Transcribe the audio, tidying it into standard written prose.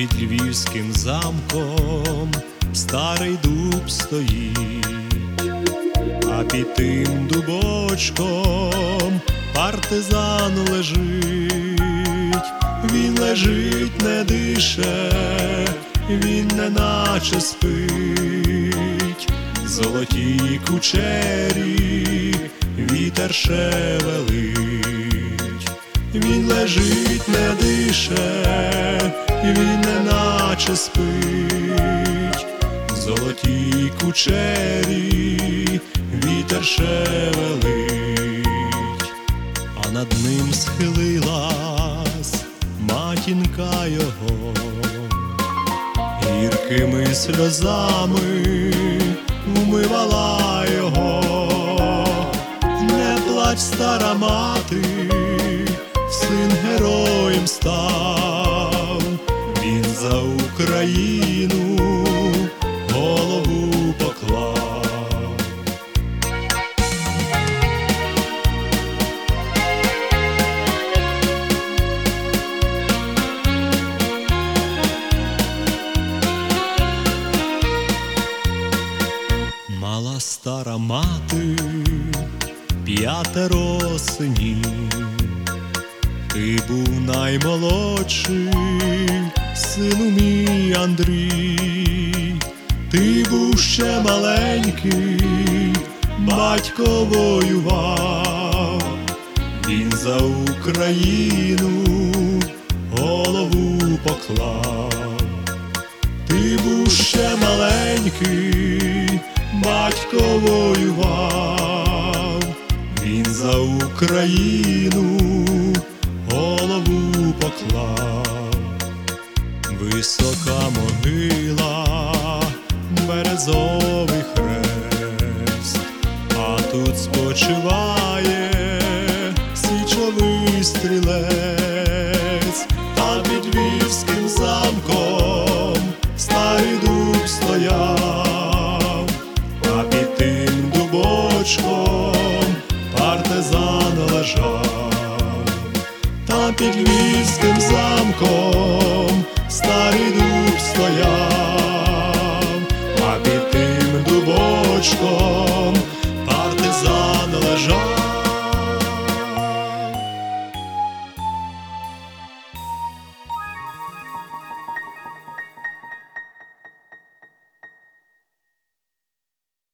під львівським замком старий дуб стоїть, а під тим дубочком партизан лежить. Він лежить, не дише, він неначе спить. Золоті кучері вітер шевелить. Він лежить, не дише, він неначе спить. Золоті кучері вітер шевелить. А над ним схилилась матінка його, гіркими сльозами вмивала його. Не плач, стара мати, син героєм став, він за Україну голову поклав. Мала стара мати 5 синів, ти був наймолодший, сину мій Андрій. Ти був ще маленький, батько воював, він за Україну голову поклав. Ти був ще маленький, батько воював, він за Україну голову поклав. Висока могила, березовий хрест, а тут спочиває січовий стрілець. А під львівським замком старий дуб стояв, а під тим дубочком партизан лежав. Та під львівським замком старий дуб стояв, а під тим дубочком